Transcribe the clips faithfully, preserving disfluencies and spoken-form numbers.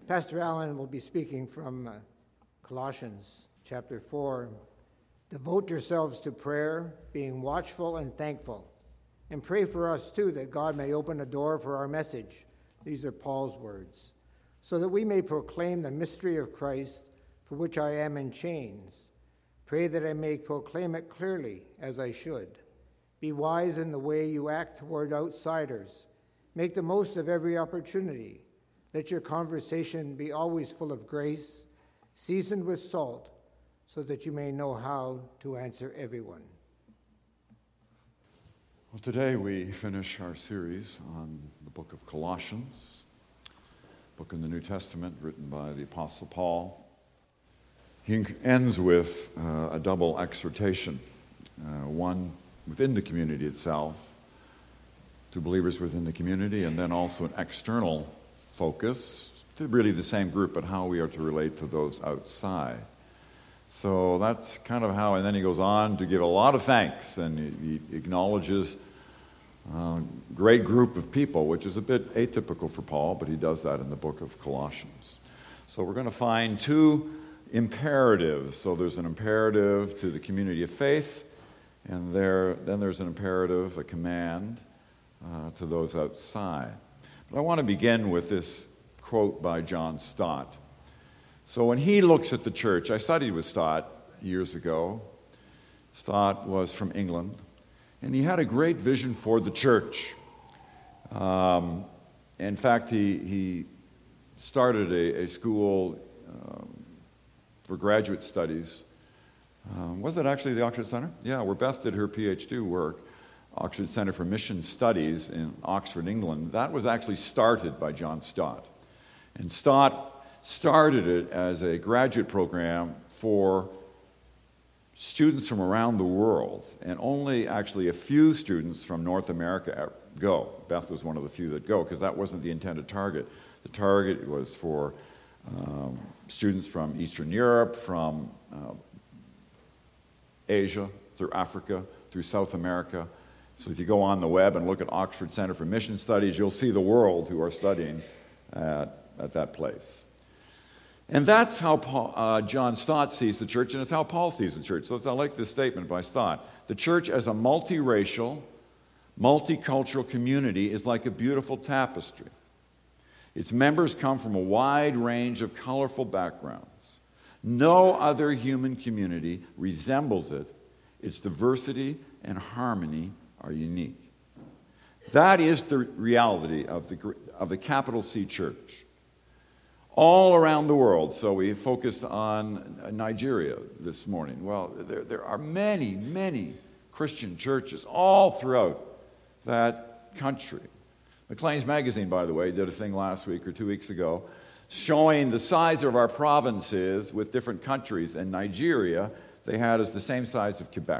Pastor Allen will be speaking from uh, Colossians chapter four. Devote yourselves to prayer, being watchful and thankful. And pray for us, too, that God may open a door for our message. These are Paul's words. So that we may proclaim the mystery of Christ, for which I am in chains. Pray that I may proclaim it clearly, as I should. Be wise in the way you act toward outsiders. Make the most of every opportunity. Let your conversation be always full of grace, seasoned with salt, so that you may know how to answer everyone. Well, today we finish our series on the book of Colossians, book in the New Testament written by the Apostle Paul. He ends with uh, a double exhortation, uh, one within the community itself, to believers within the community, and then also an external focus to really the same group, but how we are to relate to those outside. So that's kind of how, and then he goes on to give a lot of thanks, and he, he acknowledges a great group of people, which is a bit atypical for Paul, but he does that in the book of Colossians. So we're going to find two imperatives. So there's an imperative to the community of faith, and there then there's an imperative, a command uh, to those outside. But I want to begin with this quote by John Stott. So when he looks at the church, I studied with Stott years ago. Stott was from England, and he had a great vision for the church. Um, in fact, he, he started a, a school um, for graduate studies. Um, was it actually the Oxford Center? Yeah, where Beth did her PhD work. Oxford Center for Mission Studies in Oxford, England. That was actually started by John Stott. And Stott started it as a graduate program for students from around the world, and only actually a few students from North America go. Beth was one of the few that go, because that wasn't the intended target. The target was for um, students from Eastern Europe, from uh, Asia, through Africa, through South America. So if you go on the web and look at Oxford Center for Mission Studies, you'll see the world who are studying at, at that place. And that's how Paul, uh, John Stott sees the church, and it's how Paul sees the church. So it's, I like this statement by Stott. The church as a multiracial, multicultural community is like a beautiful tapestry. Its members come from a wide range of colorful backgrounds. No other human community resembles it. Its diversity and harmony are unique. That is the reality of the, of the capital C church. All around the world. So we focused on Nigeria this morning. Well, there, there are many, many Christian churches all throughout that country. Maclean's Magazine, by the way, did a thing last week or two weeks ago showing the size of our provinces with different countries. And Nigeria, they had as the same size of Quebec.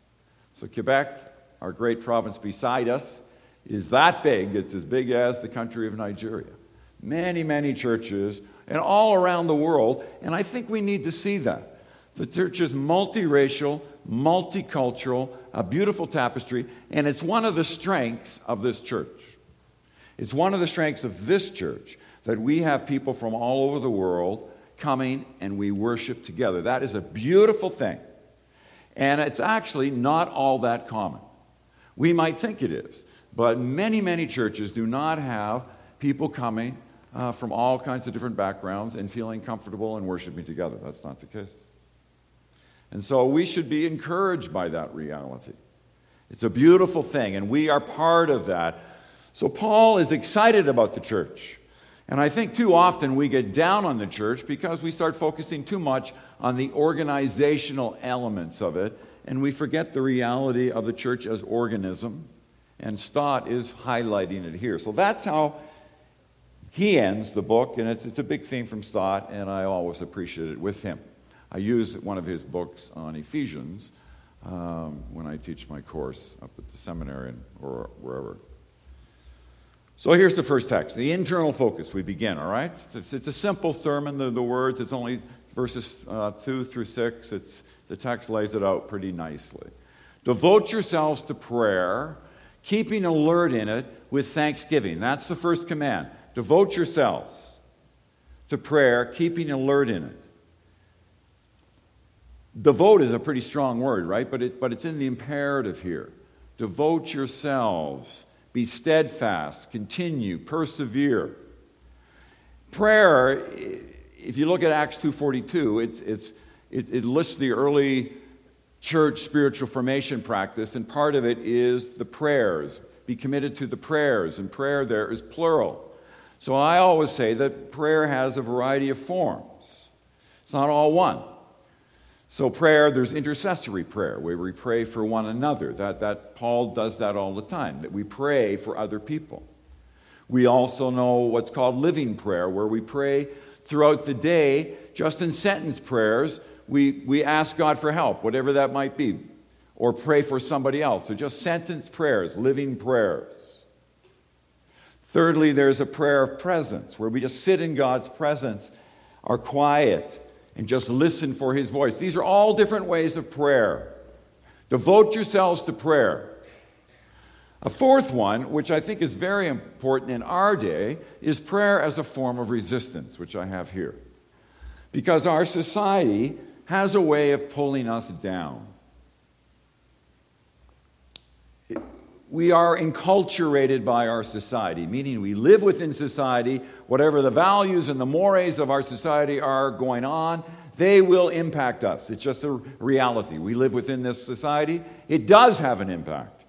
So Quebec, our great province beside us, is that big. It's as big as the country of Nigeria. Many, many churches, and all around the world, and I think we need to see that. The church is multiracial, multicultural, a beautiful tapestry, and it's one of the strengths of this church. It's one of the strengths of this church that we have people from all over the world coming and we worship together. That is a beautiful thing. And it's actually not all that common. We might think it is, but many, many churches do not have people coming uh, from all kinds of different backgrounds and feeling comfortable and worshiping together. That's not the case. And so we should be encouraged by that reality. It's a beautiful thing, and we are part of that. So Paul is excited about the church. And I think too often we get down on the church because we start focusing too much on the organizational elements of it, and we forget the reality of the church as organism. And Stott is highlighting it here. So that's how he ends the book, and it's, it's a big theme from Stott, and I always appreciate it with him. I use one of his books on Ephesians um, when I teach my course up at the seminary or wherever. So here's the first text, the internal focus. We begin, all right? It's, it's a simple sermon, the, the words. It's only verses uh, two through six. It's, the text lays it out pretty nicely. Devote yourselves to prayer, keeping alert in it with thanksgiving. That's the first command. Devote yourselves to prayer, keeping alert in it. Devote is a pretty strong word, right? But, it, but it's in the imperative here. Devote yourselves. Be steadfast. Continue. Persevere. Prayer, if you look at Acts two forty-two, it's, it's, it, it lists the early church spiritual formation practice, and part of it is the prayers. Be committed to the prayers, and prayer there is plural. So I always say that prayer has a variety of forms. It's not all one. So prayer, there's intercessory prayer, where we pray for one another. That, that Paul does that all the time, that we pray for other people. We also know what's called living prayer, where we pray throughout the day, just in sentence prayers. We, we ask God for help, whatever that might be, or pray for somebody else. So just sentence prayers, living prayers. Thirdly, there's a prayer of presence, where we just sit in God's presence, are quiet, and just listen for his voice. These are all different ways of prayer. Devote yourselves to prayer. A fourth one, which I think is very important in our day, is prayer as a form of resistance, which I have here. Because our society has a way of pulling us down. We are enculturated by our society, meaning we live within society. Whatever the values and the mores of our society are going on, they will impact us. It's just a reality. We live within this society. It does have an impact.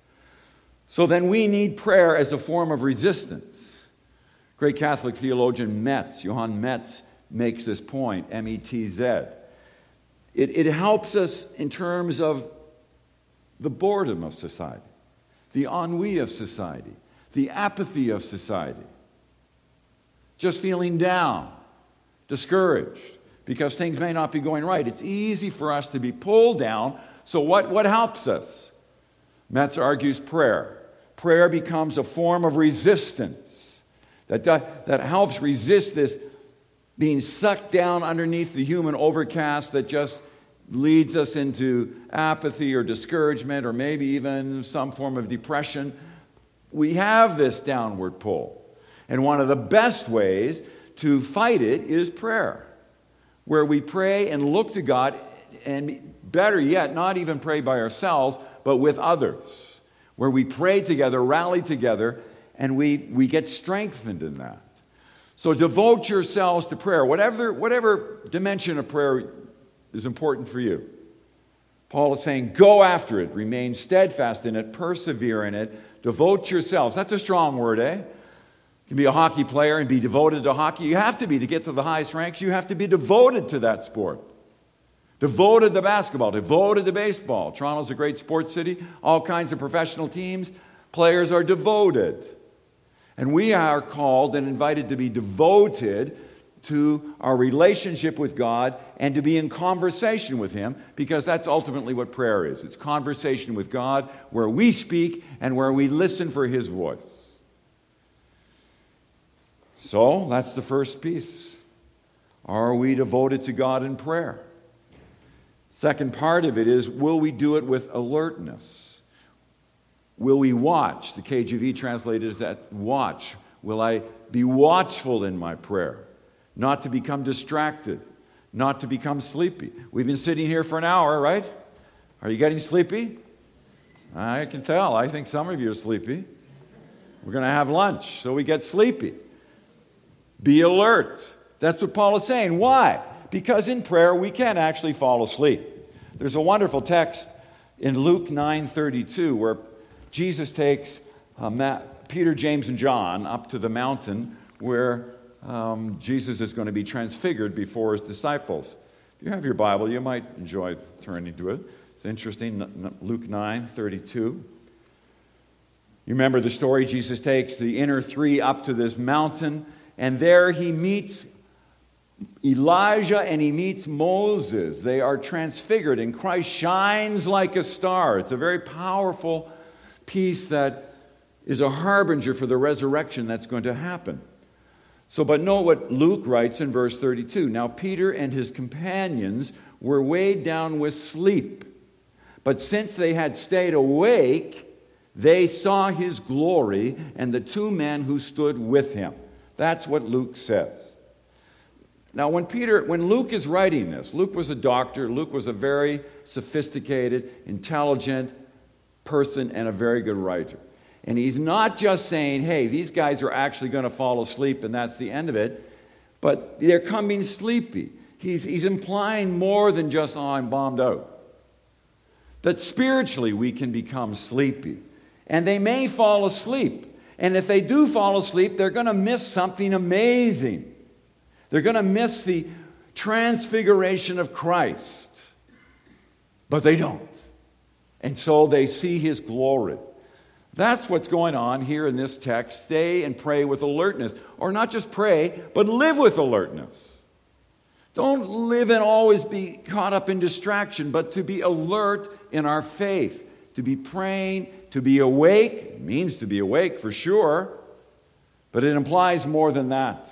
So then we need prayer as a form of resistance. Great Catholic theologian Metz, Johann Metz, makes this point, M E T Z. It, it helps us in terms of the boredom of society, the ennui of society, the apathy of society. Just feeling down, discouraged, because things may not be going right. It's easy for us to be pulled down. So what, what helps us? Metz argues prayer. Prayer becomes a form of resistance that, that, that helps resist this being sucked down underneath the human overcast that just leads us into apathy or discouragement or maybe even some form of depression. We have this downward pull. And one of the best ways to fight it is prayer, where we pray and look to God, and better yet, not even pray by ourselves, but with others, where we pray together, rally together, and we, we get strengthened in that. So devote yourselves to prayer, whatever, whatever dimension of prayer is important for you. Paul is saying, go after it, remain steadfast in it, persevere in it, devote yourselves. That's a strong word, eh? You can be a hockey player and be devoted to hockey. You have to be to get to the highest ranks. You have to be devoted to that sport. Devoted to basketball, devoted to baseball. Toronto's a great sports city. All kinds of professional teams. Players are devoted. And we are called and invited to be devoted to our relationship with God and to be in conversation with Him, because that's ultimately what prayer is. It's conversation with God where we speak and where we listen for His voice. So that's the first piece. Are we devoted to God in prayer? Second part of it is, will we do it with alertness? Will we watch? The K J V translated as that, watch. Will I be watchful in my prayer? Not to become distracted, not to become sleepy. We've been sitting here for an hour, right? Are you getting sleepy? I can tell. I think some of you are sleepy. We're going to have lunch, so we get sleepy. Be alert. That's what Paul is saying. Why? Because in prayer we can actually fall asleep. There's a wonderful text in Luke nine thirty-two where Jesus takes uh, Matt, Peter, James, and John up to the mountain where um, Jesus is going to be transfigured before his disciples. If you have your Bible, you might enjoy turning to it. It's interesting. Luke nine thirty-two. You remember the story? Jesus takes the inner three up to this mountain, and there he meets Elijah and he meets Moses. They are transfigured, and Christ shines like a star. It's a very powerful piece that is a harbinger for the resurrection that's going to happen. So, but note what Luke writes in verse thirty-two. Now Peter and his companions were weighed down with sleep, but since they had stayed awake, they saw his glory and the two men who stood with him. That's what Luke says. Now, when Peter, when Luke is writing this, Luke was a doctor. Luke was a very sophisticated, intelligent person and a very good writer. And he's not just saying, hey, these guys are actually going to fall asleep and that's the end of it, but they're coming sleepy. He's, he's implying more than just, oh, I'm bombed out. That spiritually we can become sleepy. And they may fall asleep. And if they do fall asleep, they're going to miss something amazing. They're going to miss the transfiguration of Christ. But they don't. And so they see his glory. That's what's going on here in this text. Stay and pray with alertness. Or not just pray, but live with alertness. Don't live and always be caught up in distraction, but to be alert in our faith. To be praying, to be awake. It means to be awake for sure, but it implies more than that.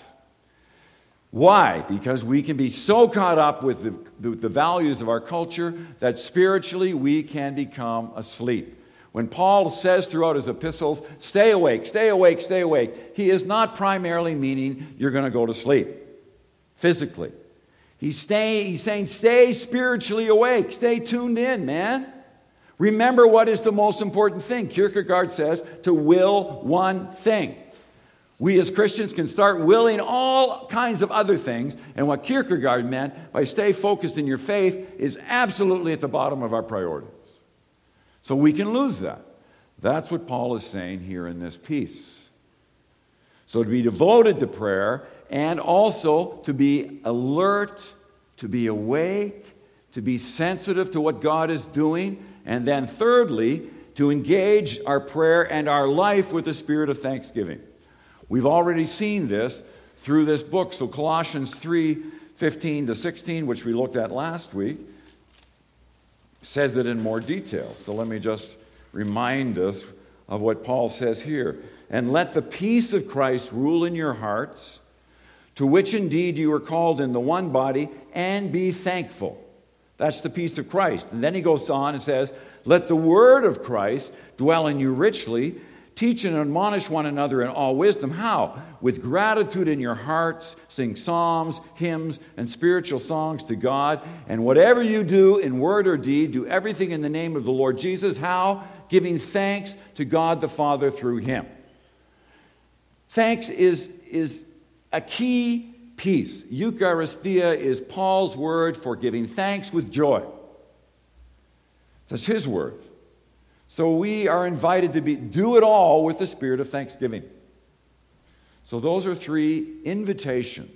Why? Because we can be so caught up with the, the, the values of our culture that spiritually we can become asleep. When Paul says throughout his epistles, stay awake, stay awake, stay awake, he is not primarily meaning you're going to go to sleep physically. He's, stay, he's saying stay spiritually awake, stay tuned in, man. Remember what is the most important thing. Kierkegaard says to will one thing. We as Christians can start willing all kinds of other things, and what Kierkegaard meant by stay focused in your faith is absolutely at the bottom of our priorities. So we can lose that. That's what Paul is saying here in this piece. So to be devoted to prayer and also to be alert, to be awake, to be sensitive to what God is doing, and then thirdly, to engage our prayer and our life with the spirit of thanksgiving. We've already seen this through this book. So Colossians three, fifteen to sixteen, which we looked at last week, says it in more detail. So let me just remind us of what Paul says here. And let the peace of Christ rule in your hearts, to which indeed you are called in the one body, and be thankful. That's the peace of Christ. And then he goes on and says, let the word of Christ dwell in you richly, teach and admonish one another in all wisdom. How? With gratitude in your hearts, sing psalms, hymns, and spiritual songs to God. And whatever you do in word or deed, do everything in the name of the Lord Jesus. How? Giving thanks to God the Father through him. Thanks is, is a key piece. Eucharistia is Paul's word for giving thanks with joy. That's his word. So we are invited to be do it all with the spirit of thanksgiving. So those are three invitations.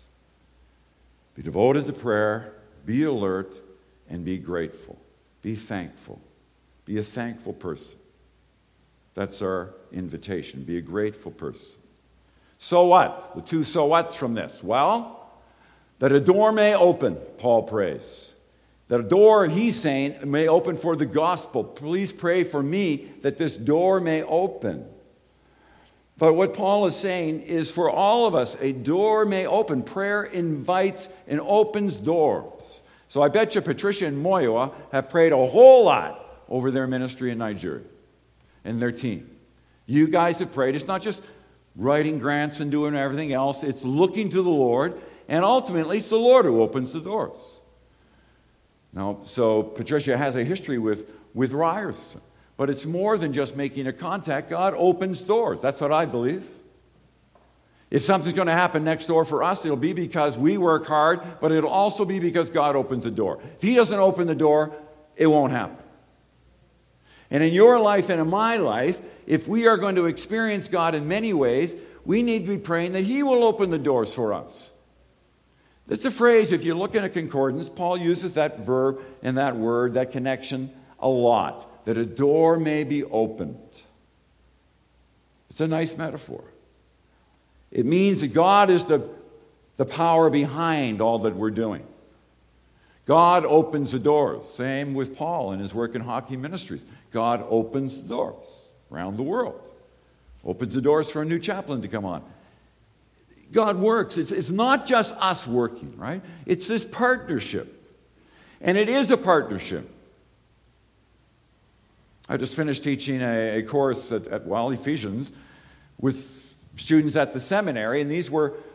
Be devoted to prayer, be alert, and be grateful. Be thankful. Be a thankful person. That's our invitation. Be a grateful person. So what? The two so whats from this. Well, that a door may open, Paul prays. That a door, he's saying, may open for the gospel. Please pray for me that this door may open. But what Paul is saying is for all of us, a door may open. Prayer invites and opens doors. So I bet you Patricia and Moyoa have prayed a whole lot over their ministry in Nigeria and their team. You guys have prayed. It's not just writing grants and doing everything else. It's looking to the Lord, and ultimately it's the Lord who opens the doors. Now, so Patricia has a history with, with Ryerson, but it's more than just making a contact. God opens doors. That's what I believe. If something's going to happen next door for us, it'll be because we work hard, but it'll also be because God opens the door. If he doesn't open the door, it won't happen. And in your life and in my life, if we are going to experience God in many ways, we need to be praying that he will open the doors for us. That's a phrase, if you look in a concordance, Paul uses that verb and that word, that connection, a lot. That a door may be opened. It's a nice metaphor. It means that God is the, the power behind all that we're doing. God opens the doors. Same with Paul and his work in Hockey Ministries. God opens the doors around the world. Opens the doors for a new chaplain to come on. God works. It's, it's not just us working, right? It's this partnership. And it is a partnership. I just finished teaching a, a course at, at well, Ephesians with students at the seminary, and these were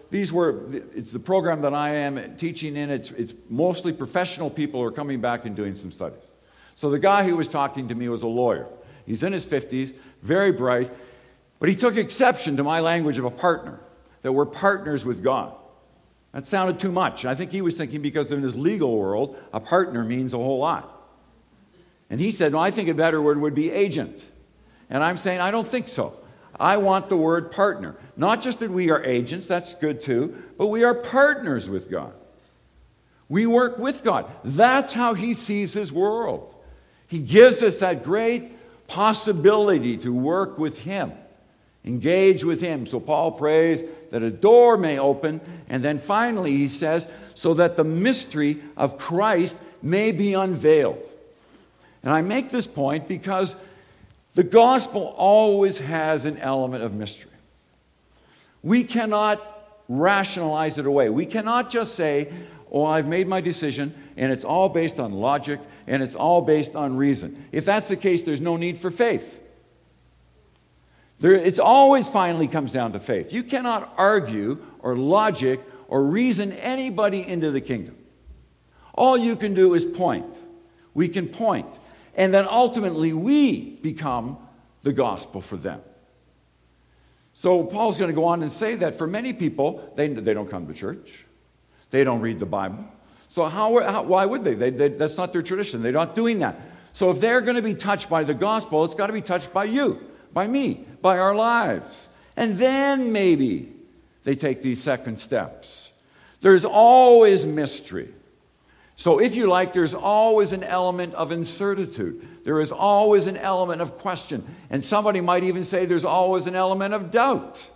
these were, it's the program that I am teaching in. It's, it's mostly professional people who are coming back and doing some studies. So the guy who was talking to me was a lawyer. He's in his fifties, very bright, but he took exception to my language of a partner, that we're partners with God. That sounded too much. I think he was thinking because in his legal world, a partner means a whole lot. And he said, no, I think a better word would be agent. And I'm saying, I don't think so. I want the word partner. Not just that we are agents, that's good too, but we are partners with God. We work with God. That's how he sees his world. He gives us that great possibility to work with him, engage with him. So Paul prays that a door may open, and then finally he says, so that the mystery of Christ may be unveiled. And I make this point because the gospel always has an element of mystery. We cannot rationalize it away. We cannot just say, oh, I've made my decision, and it's all based on logic, and it's all based on reason. If that's the case, there's no need for faith. There, it's always finally comes down to faith. You cannot argue or logic or reason anybody into the kingdom. All you can do is point. We can point. And then ultimately we become the gospel for them. So Paul's going to go on and say that for many people, they, they don't come to church. They don't read the Bible. So how, how why would they? They, they? That's not their tradition. They're not doing that. So if they're going to be touched by the gospel, it's got to be touched by you, by me, by our lives. And then maybe they take these second steps. There's always mystery. So if you like, there's always an element of incertitude. There is always an element of question. And somebody might even say there's always an element of doubt.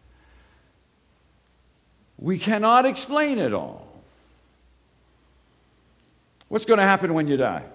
We cannot explain it all. What's going to happen when you die?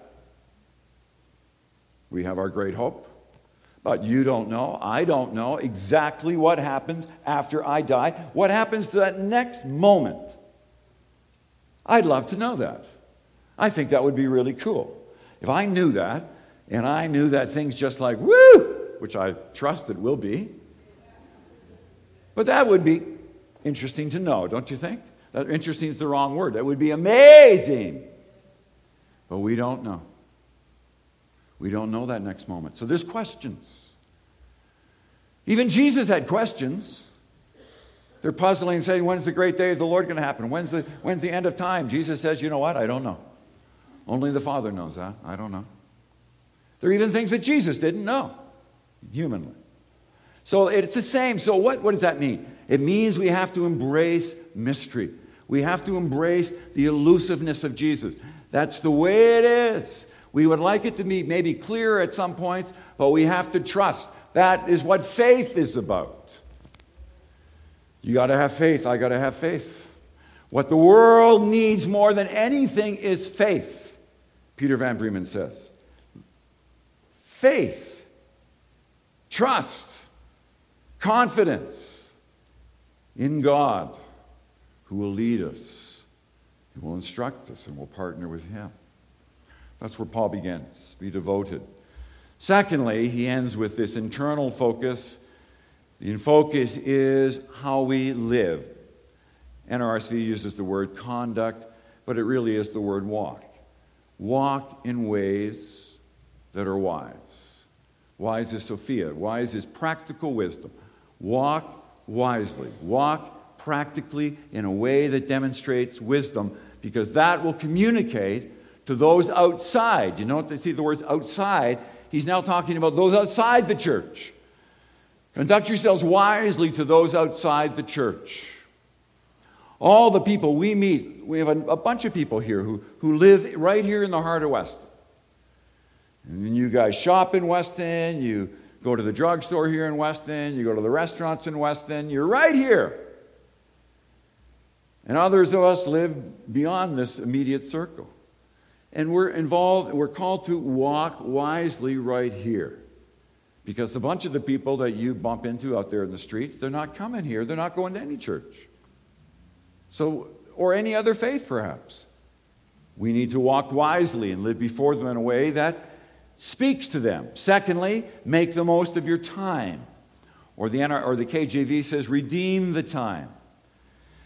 We have our great hope. But you don't know, I don't know exactly what happens after I die. What happens to that next moment? I'd love to know that. I think that would be really cool. If I knew that, and I knew that things just like, woo, which I trust it will be, but that would be interesting to know, don't you think? That interesting is the wrong word. That would be amazing. But we don't know. We don't know that next moment. So there's questions. Even Jesus had questions. They're puzzling and saying, when's the great day of the Lord going to happen? When's the, when's the end of time? Jesus says, you know what? I don't know. Only the Father knows that. I don't know. There are even things that Jesus didn't know, humanly. So it's the same. So what, what does that mean? It means we have to embrace mystery. We have to embrace the elusiveness of Jesus. That's the way it is. We would like it to be maybe clearer at some points, but we have to trust. That is what faith is about. You got to have faith. I got to have faith. What the world needs more than anything is faith, Peter Van Bremen says. Faith, trust, confidence in God, who will lead us, who will instruct us, and will partner with him. That's where Paul begins. Be devoted. Secondly, he ends with this internal focus. The focus is how we live. N R S V uses the word conduct, but it really is the word walk. Walk in ways that are wise. Wise is Sophia. Wise is practical wisdom. Walk wisely. Walk practically in a way that demonstrates wisdom, because that will communicate to those outside. You know what they see the words outside? He's now talking about those outside the church. Conduct yourselves wisely to those outside the church. All the people we meet, we have a, a bunch of people here who, who live right here in the heart of Weston. And you guys shop in Weston, you go to the drugstore here in Weston, you go to the restaurants in Weston, you're right here. And others of us live beyond this immediate circle. And we're involved, we're called to walk wisely right here. Because a bunch of the people that you bump into out there in the streets, they're not coming here, they're not going to any church. So, or any other faith perhaps. We need to walk wisely and live before them in a way that speaks to them. Secondly, make the most of your time. Or the, or the K J V says, redeem the time.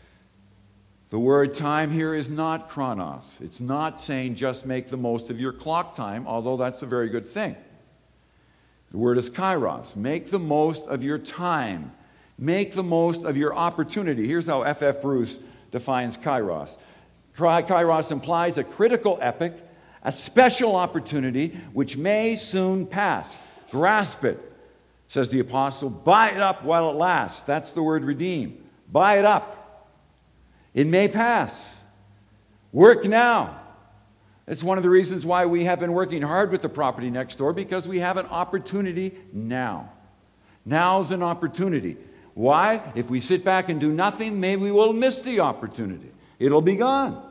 The word time here is not chronos. It's not saying just make the most of your clock time, although that's a very good thing. The word is kairos. Make the most of your time. Make the most of your opportunity. Here's how F F Bruce defines kairos. Kairos implies a critical epoch, a special opportunity which may soon pass. Grasp it, says the apostle. Buy it up while it lasts. That's the word redeem. Buy it up. It may pass. Work now. It's one of the reasons why we have been working hard with the property next door, because we have an opportunity now. Now's an opportunity. Why? If we sit back and do nothing, maybe we'll miss the opportunity. It'll be gone.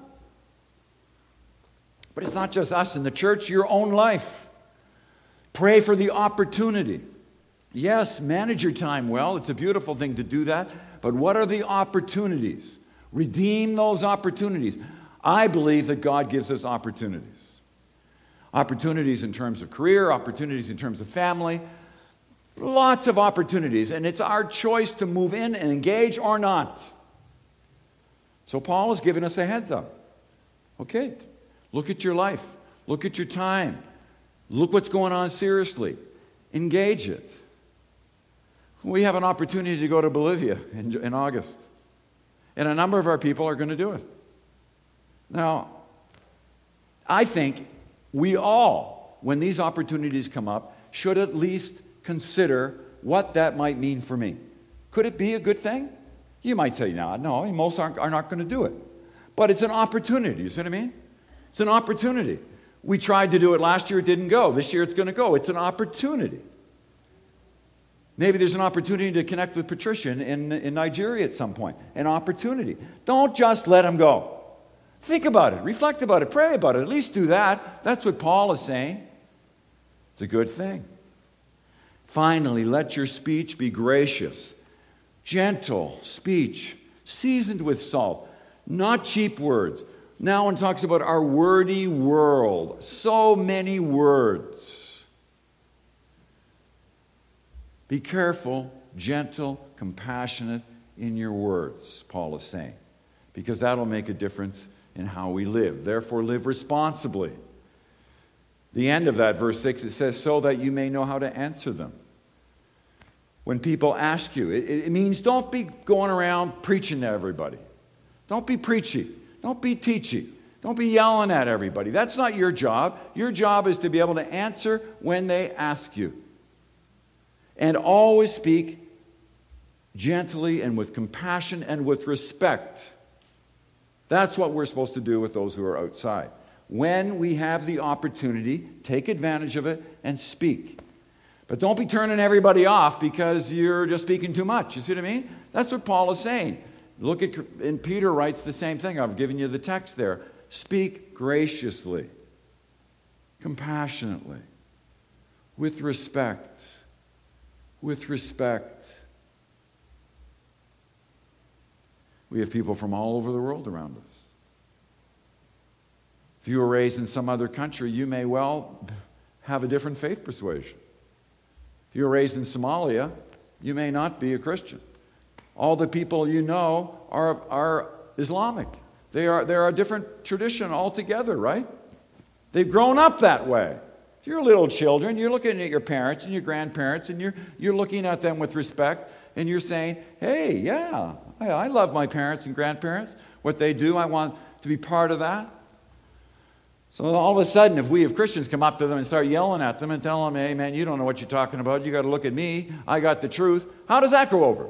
But it's not just us in the church, your own life. Pray for the opportunity. Yes, manage your time well. It's a beautiful thing to do that. But what are the opportunities? Redeem those opportunities. I believe that God gives us opportunities. Opportunities in terms of career, opportunities in terms of family. Lots of opportunities. And it's our choice to move in and engage or not. So Paul is giving us a heads up. Okay, look at your life. Look at your time. Look what's going on seriously. Engage it. We have an opportunity to go to Bolivia in, in August. And a number of our people are going to do it. Now, I think we all, when these opportunities come up, should at least consider what that might mean for me. Could it be a good thing? You might say, no, no, most aren't, are not going to do it. But it's an opportunity, you see what I mean? It's an opportunity. We tried to do it last year, it didn't go. This year it's going to go. It's an opportunity. Maybe there's an opportunity to connect with Patricia in, in, in Nigeria at some point. An opportunity. Don't just let them go. Think about it. Reflect about it. Pray about it. At least do that. That's what Paul is saying. It's a good thing. Finally, let your speech be gracious. Gentle speech. Seasoned with salt. Not cheap words. Now one talks about our wordy world. So many words. Be careful, gentle, compassionate in your words, Paul is saying, because that'll make a difference in how we live. Therefore, live responsibly. The end of that, verse six, it says, so that you may know how to answer them. When people ask you, it, it means don't be going around preaching to everybody. Don't be preachy. Don't be teachy. Don't be yelling at everybody. That's not your job. Your job is to be able to answer when they ask you. And always speak gently and with compassion and with respect. That's what we're supposed to do with those who are outside. When we have the opportunity, take advantage of it and speak. But don't be turning everybody off because you're just speaking too much. You see what I mean? That's what Paul is saying. Look at, and Peter writes the same thing. I've given you the text there. Speak graciously, compassionately, with respect. With respect. We have people from all over the world around us. If you were raised in some other country, you may well have a different faith persuasion. If you were raised in Somalia, you may not be a Christian. All the people you know are, are Islamic. They are, they're a different tradition altogether, right? They've grown up that way. If you're little children, you're looking at your parents and your grandparents, and you're, you're looking at them with respect, and you're saying, hey, yeah, I, I love my parents and grandparents. What they do, I want to be part of that. So all of a sudden, if we as Christians come up to them and start yelling at them and tell them, hey, man, you don't know what you're talking about. You got to look at me. I got the truth. How does that go over?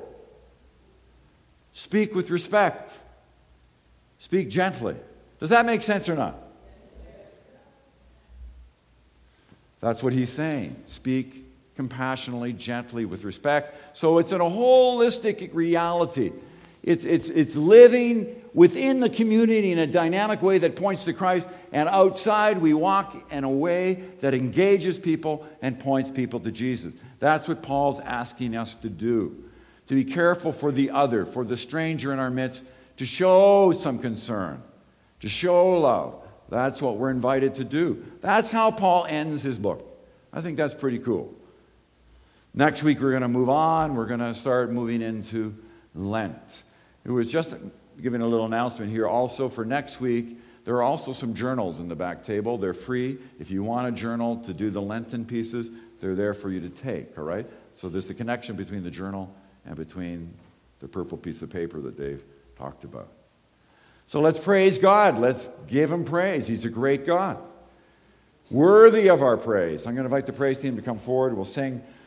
Speak with respect. Speak gently. Does that make sense or not? That's what he's saying. Speak compassionately, gently, with respect. So it's in a holistic reality. It's, it's, it's living within the community in a dynamic way that points to Christ, and outside we walk in a way that engages people and points people to Jesus. That's what Paul's asking us to do. To be careful for the other, for the stranger in our midst, to show some concern, to show love. That's what we're invited to do. That's how Paul ends his book. I think that's pretty cool. Next week we're going to move on. We're going to start moving into Lent. It was just, giving a little announcement here also for next week. There are also some journals in the back table. They're free. If you want a journal to do the Lenten pieces, they're there for you to take, all right? So there's the connection between the journal and between the purple piece of paper that Dave talked about. So let's praise God. Let's give him praise. He's a great God. Worthy of our praise. I'm going to invite the praise team to come forward. We'll sing